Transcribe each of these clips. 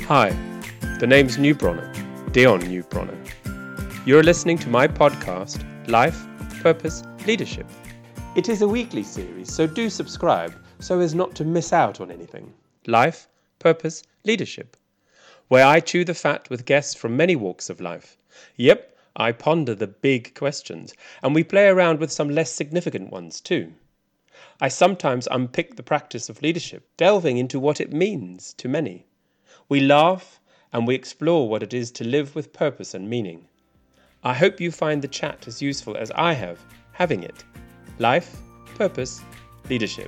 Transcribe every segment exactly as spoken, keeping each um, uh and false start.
Hi, the name's Newbronner, Dion Newbronner. You're listening to my podcast, Life, Purpose, Leadership. It is a weekly series, so do subscribe so as not to miss out on anything. Life, Purpose, Leadership, where I chew the fat with guests from many walks of life. Yep, I ponder the big questions, and we play around with some less significant ones too. I sometimes unpick the practice of leadership, delving into what it means to many. We laugh and we explore what it is to live with purpose and meaning. I hope you find the chat as useful as I have having it. Life, Purpose, Leadership.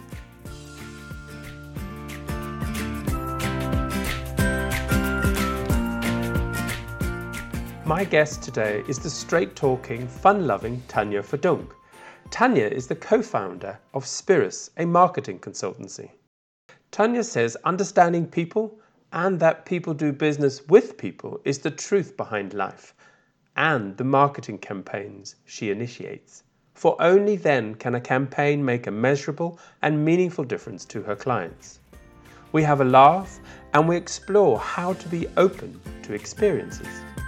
My guest today is the straight-talking, fun-loving Tanya Verdonk. Tanya is the co-founder of Spirus, a marketing consultancy. Tanya says understanding people and that people do business with people is the truth behind life and the marketing campaigns she initiates. For only then can a campaign make a measurable and meaningful difference to her clients. We have a laugh and we explore how to be open to experiences.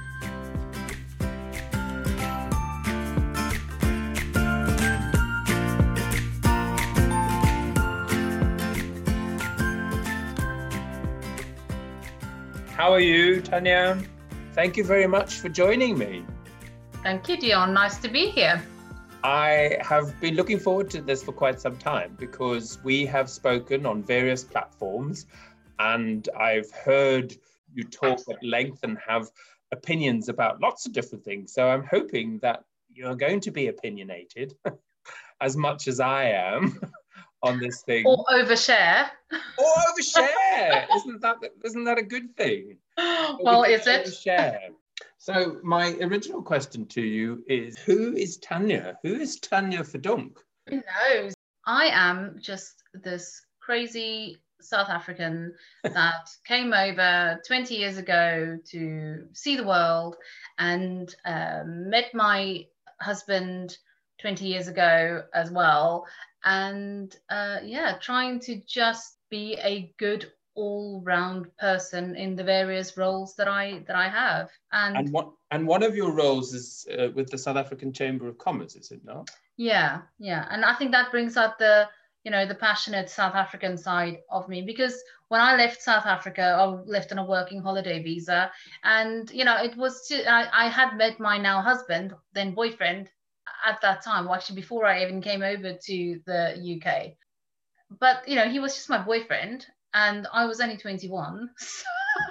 How are you, Tanya? Thank you very much for joining me. Thank you, Dion. Nice to be here. I have been looking forward to this for quite some time because we have spoken on various platforms and I've heard you talk at length and have opinions about lots of different things. So I'm hoping that you're going to be opinionated as much as I am on this thing. Or overshare. Or overshare. Isn't that isn't that a good thing? Well, is it? Overshare. So my original question to you is, who is Tanya? Who is Tanya Verdonk? Who knows? I am just this crazy South African that came over twenty years ago to see the world and um, met my husband twenty years ago as well. And uh, yeah, trying to just be a good all-round person in the various roles that I that I have. And and what and one of your roles is uh, with the South African Chamber of Commerce, is it not? Yeah, yeah, and I think that brings out the you know the passionate South African side of me, because when I left South Africa, I left on a working holiday visa, and you know it was to, I, I had met my now husband, then boyfriend, at that time, well, actually before I even came over to the U K. But, you know, he was just my boyfriend and I was only twenty-one. So,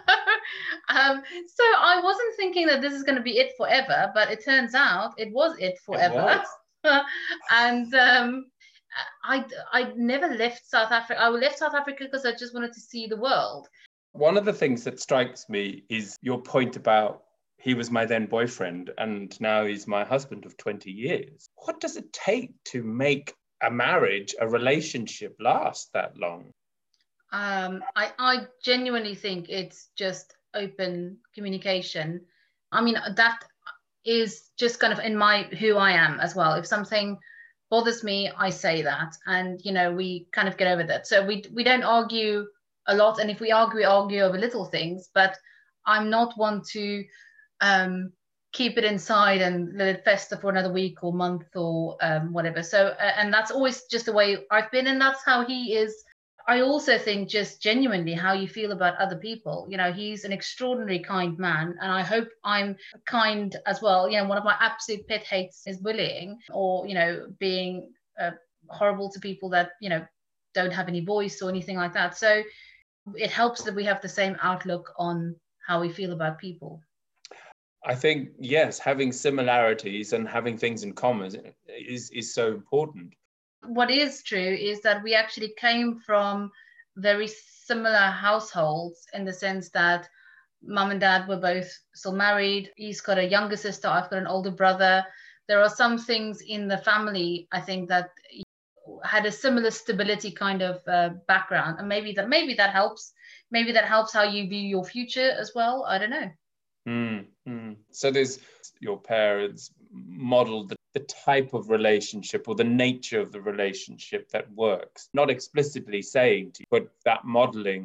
um, so I wasn't thinking that this is going to be it forever, but it turns out it was it forever. It was. and um, I, I never left South Africa. I left South Africa because I just wanted to see the world. One of the things that strikes me is your point about he was my then boyfriend and now he's my husband of twenty years. What does it take to make a marriage, a relationship last that long? Um, I, I genuinely think it's just open communication. I mean, that is just kind of in my, who I am as well. If something bothers me, I say that. And, you know, we kind of get over that. So we, we don't argue a lot. And if we argue, we argue over little things, but I'm not one to um keep it inside and let it fester for another week or month or um, whatever. So uh, and that's always just the way I've been, and that's how he is. I also think just genuinely how you feel about other people. You know, he's an extraordinarily kind man, and I hope I'm kind as well. You know, one of my absolute pet hates is bullying, or you know, being uh, horrible to people that you know don't have any voice or anything like that. So it helps that we have the same outlook on how we feel about people. I think, yes, having similarities and having things in common is, is so important. What is true is that we actually came from very similar households in the sense that mum and dad were both still married. He's got a younger sister, I've got an older brother. There are some things in the family, I think, that had a similar stability kind of uh, background. And maybe that maybe that helps. Maybe that helps how you view your future as well. I don't know. Mm, mm. So there's your parents modeled the, the type of relationship or the nature of the relationship that works, not explicitly saying to you, but that modeling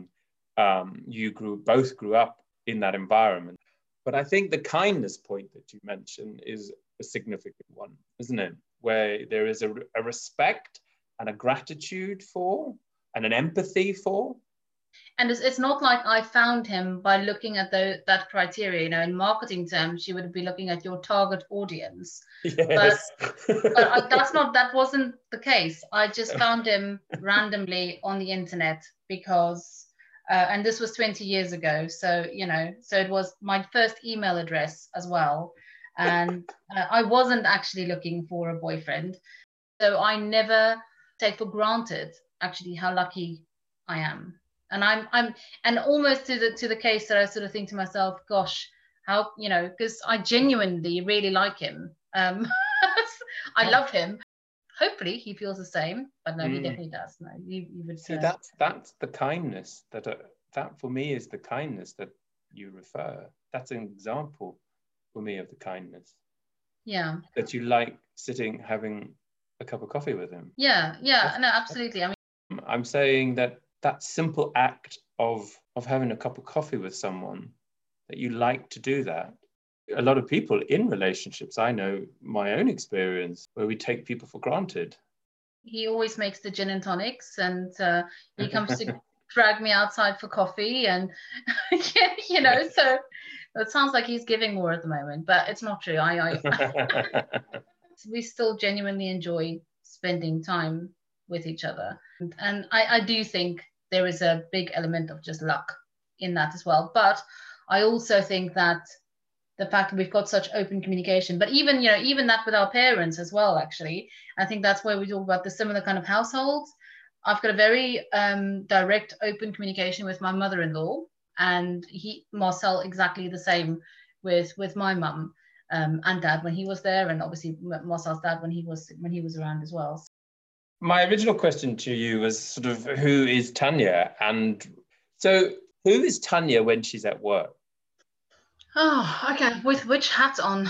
um, you grew both grew up in that environment. But I think the kindness point that you mentioned is a significant one, isn't it? Where there is a, a respect and a gratitude for and an empathy for. And it's, it's not like I found him by looking at the, that criteria. You know, in marketing terms, you would be looking at your target audience. Yes. But, but I, that's not, that wasn't the case. I just found him randomly on the internet because, uh, and this was twenty years ago. So, you know, so it was my first email address as well. And uh, I wasn't actually looking for a boyfriend. So I never take for granted actually how lucky I am. And I'm, I'm, and almost to the to the case that I sort of think to myself, gosh, how, you know, because I genuinely really like him. Um, I Oh. love him. Hopefully he feels the same, but no, he Mm. definitely does. No, you, you would See, uh, that's that's the kindness that uh, that for me is the kindness that you refer. That's an example for me of the kindness yeah, that you like sitting having a cup of coffee with him. yeah, yeah. No, absolutely. I mean, I'm saying that that simple act of of having a cup of coffee with someone, that you like to do that. A lot of people in relationships, I know my own experience, where we take people for granted. he always makes the gin and tonics, and uh, he comes to drag me outside for coffee, and you know, so it sounds like he's giving more at the moment, but it's not true. I, I we still genuinely enjoy spending time with each other, and, and I, I do think there is a big element of just luck in that as well. But I also think that the fact that we've got such open communication, but even, you know, even that with our parents as well, actually, I think that's where we talk about the similar kind of households. I've got a very um, direct, open communication with my mother-in-law, and he, Marcel, exactly the same with with my mum um, and dad when he was there, and obviously Marcel's dad when he was when he was around as well. My original question to you was sort of, who is Tanya? And so who is Tanya when she's at work? Oh, okay. With which hat on?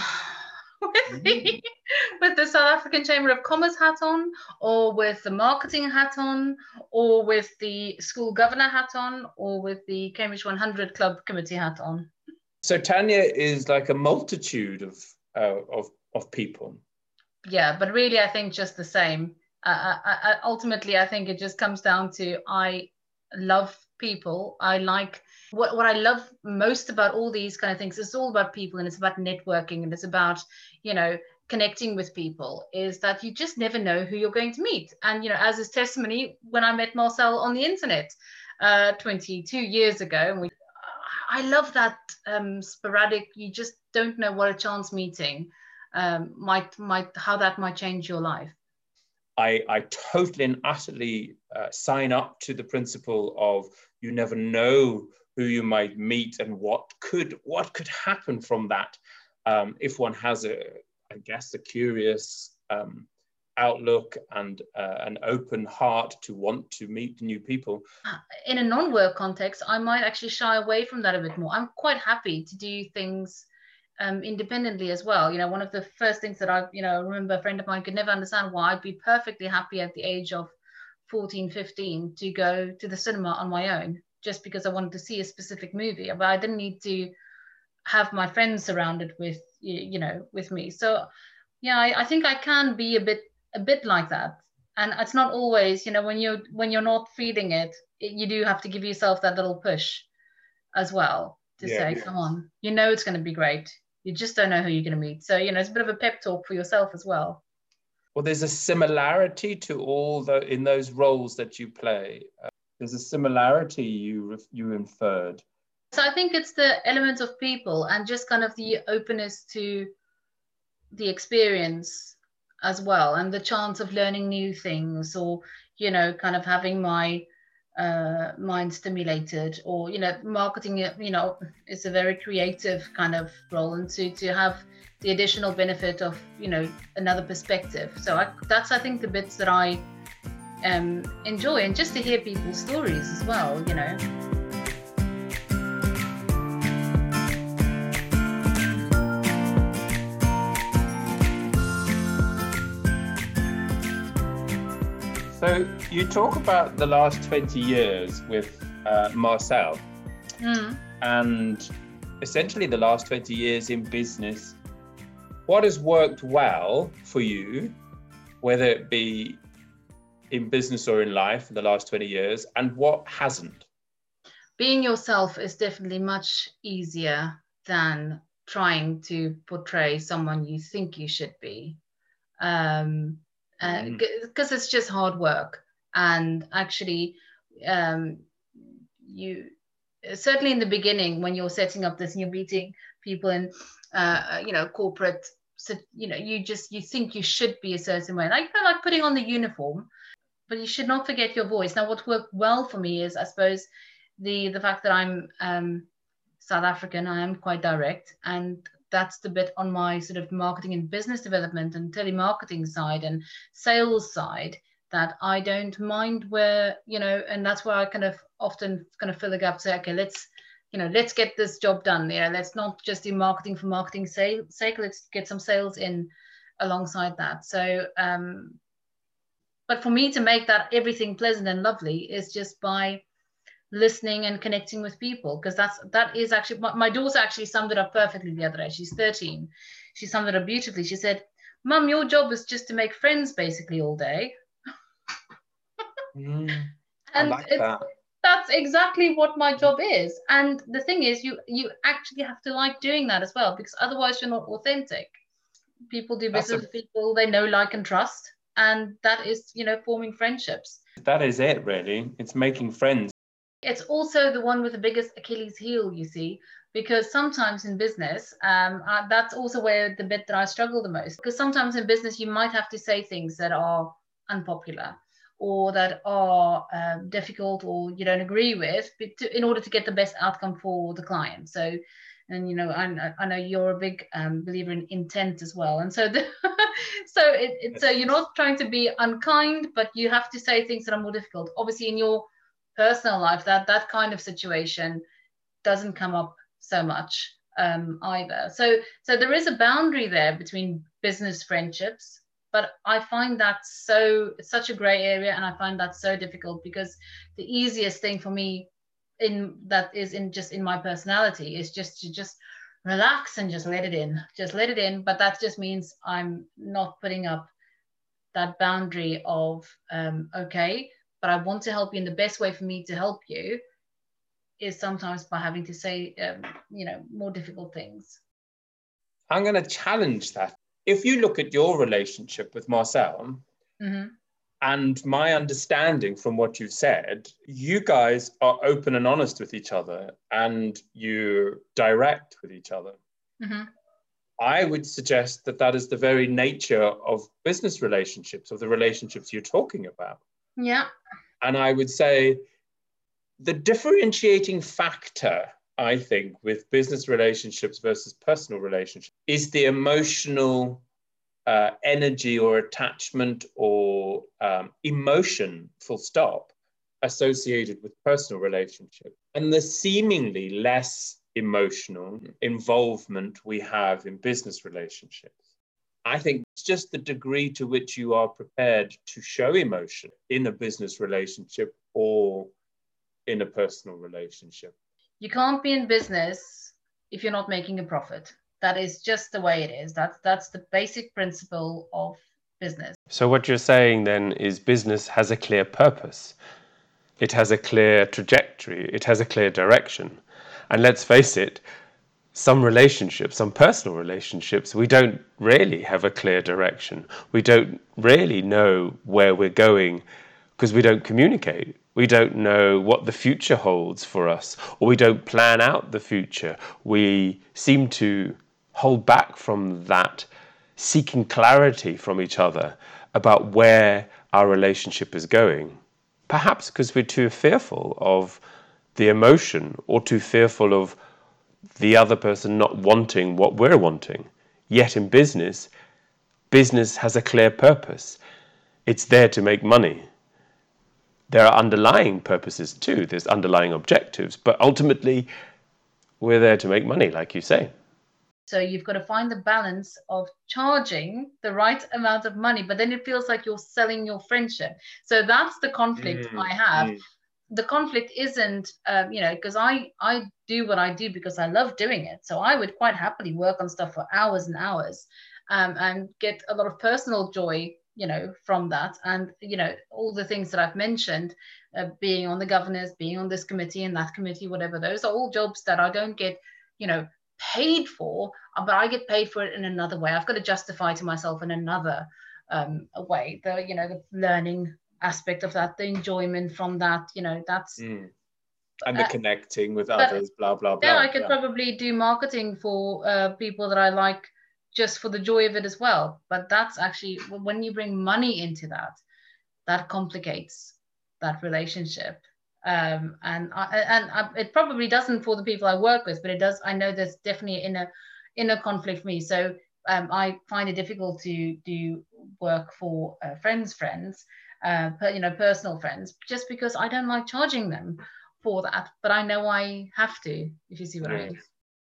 with, the, with the South African Chamber of Commerce hat on, or with the marketing hat on, or with the school governor hat on, or with the Cambridge one hundred Club committee hat on? So Tanya is like a multitude of uh, of of people. Yeah, but really, I think just the same. Uh, I, I, ultimately, I think it just comes down to I love people. I like what what I love most about all these kind of things. It's all about people, and it's about networking, and it's about, you know, connecting with people. Is that you just never know who you're going to meet. And, you know, as is testimony, when I met Marcel on the internet uh, twenty-two years ago, and we, I love that um, sporadic. You just don't know what a chance meeting um, might might how that might change your life. I, I totally and utterly uh, sign up to the principle of you never know who you might meet and what could what could happen from that um, if one has a, I guess, a curious um, outlook and uh, an open heart to want to meet new people. In a non-work context, I might actually shy away from that a bit more. I'm quite happy to do things Um, independently as well. You know, one of the first things that I, you know, remember a friend of mine could never understand why I'd be perfectly happy at the age of fourteen, fifteen to go to the cinema on my own just because I wanted to see a specific movie. But I didn't need to have my friends surrounded with, you know, with me. So yeah, I, I think I can be a bit, a bit like that. And it's not always, you know, when you're, when you're not feeling it, it you do have to give yourself that little push as well to Yeah, say, yeah. come on, you know, it's going to be great. You just don't know who you're going to meet. So, you know, it's a bit of a pep talk for yourself as well. Well, there's a similarity to all the in those roles that you play. Uh, there's a similarity you you inferred. So I think it's the element of people and just kind of the openness to the experience as well, and the chance of learning new things, or, you know, kind of having my uh, mind stimulated, or, you know, marketing, you know, is a very creative kind of role, and to, to have the additional benefit of, you know, another perspective. So I, that's, I think, the bits that I um, enjoy, and just to hear people's stories as well, you know. So you talk about the last twenty years with uh, Marcel. Mm. And essentially the last twenty years in business, what has worked well for you, whether it be in business or in life in the last twenty years, and what hasn't? Being yourself is definitely much easier than trying to portray someone you think you should be. Um, uh, Mm. because it's just hard work. And actually, um, you certainly in the beginning when you're setting up this and you're meeting people in, uh, you know, corporate, so, you know, you just you think you should be a certain way, like like putting on the uniform, but you should not forget your voice. Now, what worked well for me is, I suppose, the the fact that I'm um, South African. I am quite direct, and that's the bit on my sort of marketing and business development and telemarketing side and sales side that I don't mind where, you know, and that's where I kind of often kind of fill the gap, say, okay, let's, you know, let's get this job done. Yeah, let's not just do marketing for marketing sake. Let's get some sales in alongside that. So, um, but for me to make that everything pleasant and lovely is just by listening and connecting with people, because that's that is actually my, my daughter actually summed it up perfectly the other day. She's thirteen. She summed it up beautifully. She said, "Mum, your job is just to make friends basically all day." Mm, I And like it's that. that's exactly what my job is. And the thing is, you you actually have to like doing that as well, because otherwise you're not authentic. People do That's business a with people they know, like, and trust, and that is, you know, forming friendships. that is it really. It's making friends. It's also the one with the biggest Achilles heel, you see, because sometimes in business, um, uh, that's also where the bit that I struggle the most. Because sometimes in business, you might have to say things that are unpopular or that are um, difficult or you don't agree with, but to, in order to get the best outcome for the client. So, and you know, I, I know you're a big um, believer in intent as well, and so the, so it, it, so you're not trying to be unkind, but you have to say things that are more difficult. Obviously, in your personal life, that that kind of situation doesn't come up so much um, either. So so there is a boundary there between business friendships, but I find that so it's such a gray area, and I find that so difficult because the easiest thing for me in that is in just in my personality is just to just relax and just let it in, just let it in. But that just means I'm not putting up that boundary of um, okay, but I want to help you, and the best way for me to help you is sometimes by having to say, um, you know, more difficult things. I'm going to challenge that. If you look at your relationship with Marcel, mm-hmm. and my understanding from what you've said, you guys are open and honest with each other, and you're direct with each other. Mm-hmm. I would suggest that that is the very nature of business relationships, of the relationships you're talking about. Yeah. And I would say the differentiating factor, I think, with business relationships versus personal relationships is the emotional uh, energy or attachment or um, emotion, full stop, associated with personal relationships. And the seemingly less emotional involvement we have in business relationships. I think it's just the degree to which you are prepared to show emotion in a business relationship or in a personal relationship. You can't be in business if you're not making a profit. That is just the way it is. That's that's the basic principle of business. So what you're saying then is business has a clear purpose. It has a clear trajectory. It has a clear direction. And let's face it, some relationships, some personal relationships, we don't really have a clear direction. We don't really know where we're going because we don't communicate. We don't know what the future holds for us, or we don't plan out the future. We seem to hold back from that, seeking clarity from each other about where our relationship is going. Perhaps because we're too fearful of the emotion or too fearful of the other person not wanting what we're wanting. Yet in business, business has a clear purpose. It's there to make money. There are underlying purposes too. There's underlying objectives, but ultimately we're there to make money, like you say. So you've got to find the balance of charging the right amount of money, but then it feels like you're selling your friendship. So that's the conflict Mm, I have. mm. the conflict isn't, um, you know, because I, I do what I do because I love doing it. So I would quite happily work on stuff for hours and hours, um, and get a lot of personal joy, you know, from that. And, you know, all the things that I've mentioned, uh, being on the governors, being on this committee and that committee, whatever, those are all jobs that I don't get, you know, paid for, but I get paid for it in another way. I've got to justify to myself in another um, way, the, you know, the learning aspect of that, the enjoyment from that, you know, that's mm. and the uh, connecting with but others, blah blah blah. yeah, I could yeah. probably do marketing for uh, people that I like just for the joy of it as well. But that's actually, when you bring money into that, that complicates that relationship. Um, and I, and I, it probably doesn't for the people I work with, but it does. I know there's definitely in a in a conflict for me. So um, I find it difficult to do work for uh, friends, friends, uh, per, you know, personal friends, just because I don't like charging them for that. But I know I have to, if you see what yeah. I mean.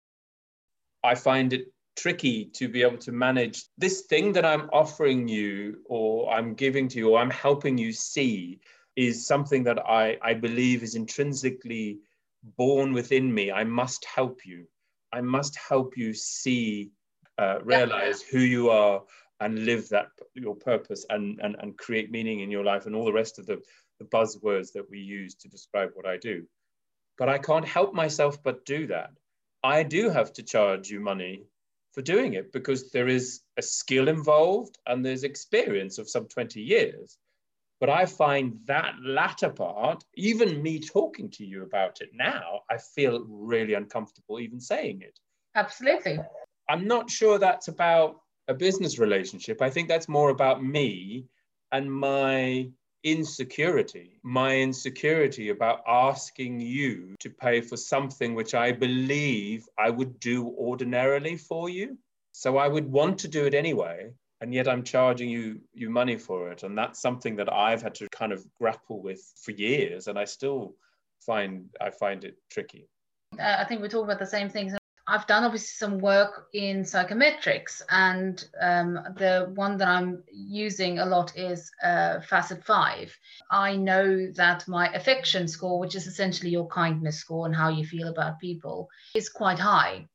I find it tricky to be able to manage this thing that I'm offering you, or I'm giving to you, or I'm helping you see, is something that I, I believe is intrinsically born within me. I must help you. I must help you see, uh, realize yeah. who you are and live that, your purpose, and, and, and create meaning in your life, and all the rest of the, the buzzwords that we use to describe what I do. But I can't help myself but do that. I do have to charge you money for doing it, because there is a skill involved and there's experience of some twenty years. But I find that latter part, even me talking to you about it now, I feel really uncomfortable even saying it. Absolutely. I'm not sure that's about a business relationship. I think that's more about me and my insecurity, my insecurity about asking you to pay for something which I believe I would do ordinarily for you. So I would want to do it anyway, and yet I'm charging you you money for it. And that's something that I've had to kind of grapple with for years, and I still find I find it tricky. Uh, I think we talk about the same things. I've done obviously some work in psychometrics, and um, the one that I'm using a lot is uh, Facet five. I know that my affection score, which is essentially your kindness score and how you feel about people, is quite high.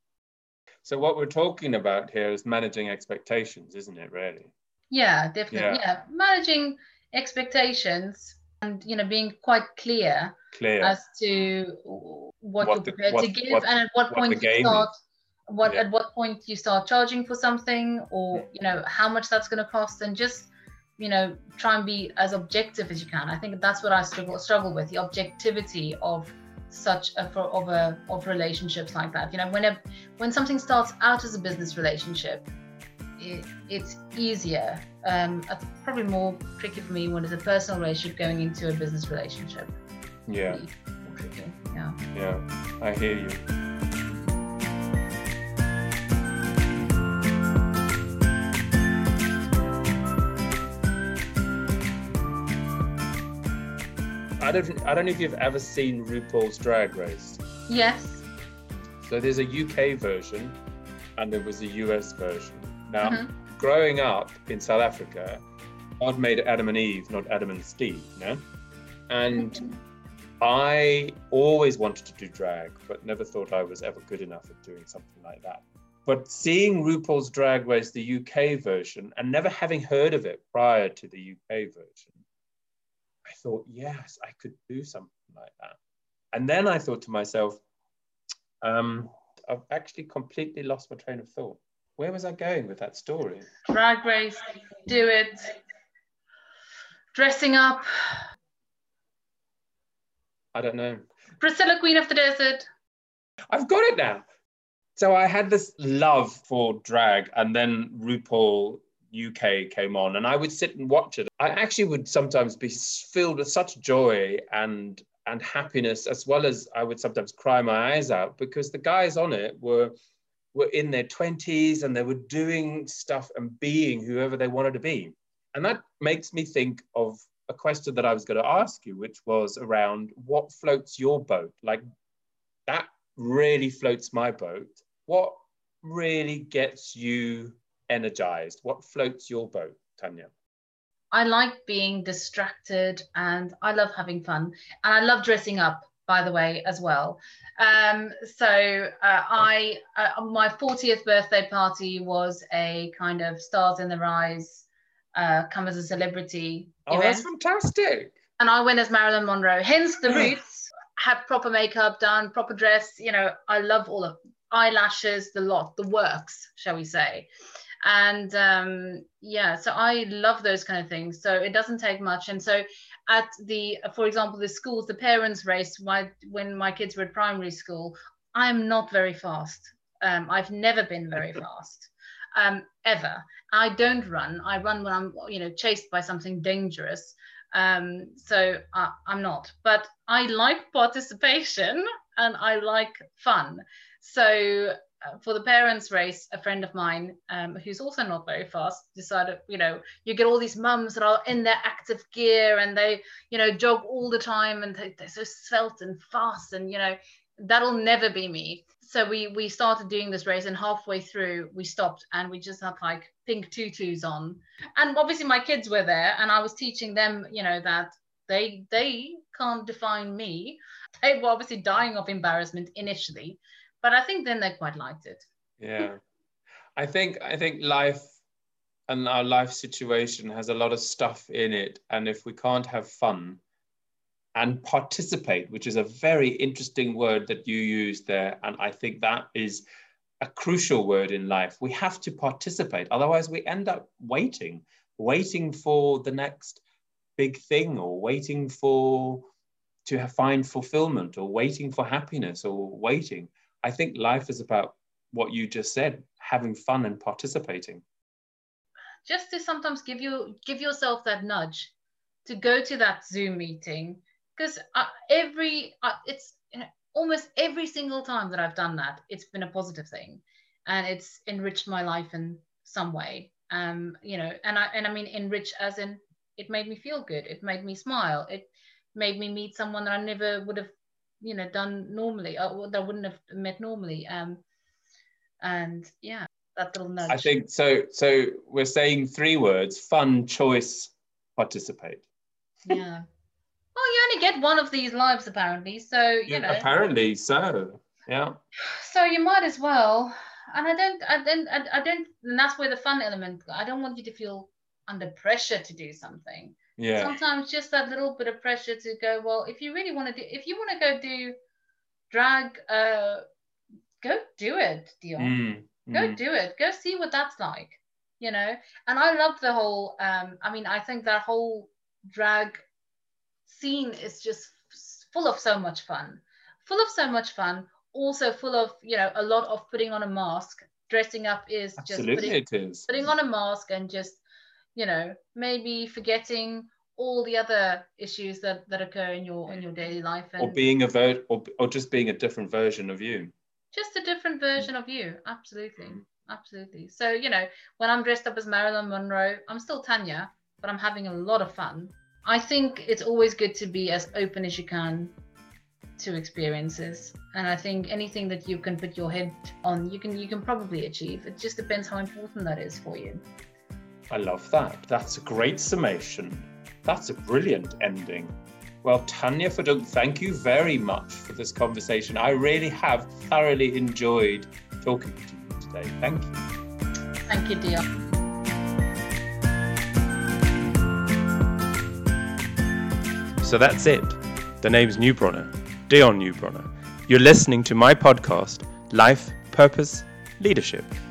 So what we're talking about here is managing expectations, isn't it, really? Yeah, definitely. Yeah, yeah. Managing expectations and, you know, being quite clear, clear. as to what, what you're prepared the, what, to give, what, and at what, what point you start is. what yeah. at what point you start charging for something, or you know how much that's going to cost, and just you know try and be as objective as you can. I think that's what I struggle struggle with, the objectivity of such a of a of relationships like that. You know, when a, when something starts out as a business relationship, it, it's easier. Um, it's probably more tricky for me when it's a personal relationship going into a business relationship. Yeah. More tricky. Yeah. Yeah, I hear you. I don't, I don't know if you've ever seen RuPaul's Drag Race. Yes. So there's a U K version and there was a U S version. Now, mm-hmm. growing up in South Africa, God made Adam and Eve, not Adam and Steve, you know? And mm-hmm. I always wanted to do drag, but never thought I was ever good enough at doing something like that. But seeing RuPaul's Drag Race, the U K version, and never having heard of it prior to the U K version, I thought, yes, I could do something like that. And then I thought to myself, um, I've actually completely lost my train of thought. Where was I going with that story? Drag Race, do it, dressing up. I don't know. Priscilla, Queen of the Desert. I've got it now. So I had this love for drag, and then RuPaul U K came on, and I would sit and watch it. I actually would sometimes be filled with such joy and and happiness, as well as I would sometimes cry my eyes out, because the guys on it were were in their twenties and they were doing stuff and being whoever they wanted to be. And that makes me think of a question that I was going to ask you, which was around what floats your boat? Like, that really floats my boat. What really gets you energized? What floats your boat, Tanya? I like being distracted, and I love having fun, and I love dressing up, by the way, as well. Um, so uh, I, uh, my fortieth birthday party was a kind of Stars in the Rise, uh, come as a celebrity Oh, event. that's fantastic. And I went as Marilyn Monroe, hence the roots, have proper makeup done, proper dress. You know, I love all of eyelashes, the lot, the works, shall we say. And um, yeah, so I love those kind of things. So it doesn't take much. And so at the, for example, the schools, the parents' race, my, when my kids were at primary school, I'm not very fast. Um, I've never been very fast, um, ever. I don't run. I run when I'm, you know, chased by something dangerous. Um, so I, I'm not. But I like participation and I like fun. So uh, for the parents' race, a friend of mine um, who's also not very fast decided, you know, you get all these mums that are in their active gear and they, you know, jog all the time and they, they're so svelte and fast, and, you know, that'll never be me. So we we started doing this race, and halfway through we stopped and we just had like pink tutus on. And obviously my kids were there and I was teaching them, you know, that they they can't define me. They were obviously dying of embarrassment initially, but I think then they quite liked it. Yeah. I think I think life and our life situation has a lot of stuff in it. And if we can't have fun and participate, which is a very interesting word that you use there, and I think that is a crucial word in life. We have to participate. Otherwise, we end up waiting, waiting for the next big thing, or waiting for to find fulfillment, or waiting for happiness, or waiting. I think life is about what you just said, having fun and participating. Just to sometimes give you give yourself that nudge to go to that Zoom meeting, because uh, every uh, it's you know, almost every single time that I've done that, it's been a positive thing, and it's enriched my life in some way. Um, you know, and I and I mean enrich as in it made me feel good, it made me smile, it made me meet someone that I never would have, you know, done normally, or that I wouldn't have met normally. Um, and yeah, that little nudge. I think so. So we're saying three words: fun, choice, participate. Yeah. Well, you only get one of these lives, apparently. So, you Yeah, know. apparently so. Yeah. So you might as well. And I don't, I don't, I, I don't, and that's where the fun element, I don't want you to feel under pressure to do something. Yeah. Sometimes just that little bit of pressure to go, well, if you really want to do, if you want to go do drag, uh, go do it, Dion. Mm, go mm. do it. Go see what that's like, you know. And I love the whole, um, I mean, I think that whole drag scene is just full of so much fun, full of so much fun. Also full of, you know, a lot of putting on a mask. Dressing up is Absolutely just putting, it is. putting on a mask and just, you know, maybe forgetting all the other issues that, that occur in your in your daily life, and or being a ver- or, or just being a different version of you. Just a different version of you. Absolutely. Absolutely. So, you know, when I'm dressed up as Marilyn Monroe, I'm still Tanya, but I'm having a lot of fun. I think it's always good to be as open as you can to experiences. And I think anything that you can put your head on, you can you can probably achieve. It just depends how important that is for you. I love that. That's a great summation. That's a brilliant ending. Well, Tanya Verdonk, thank you very much for this conversation. I really have thoroughly enjoyed talking to you today. Thank you. Thank you, Dion. So that's it. The name's Neubronner, Dion Neubronner. You're listening to my podcast, Life, Purpose, Leadership.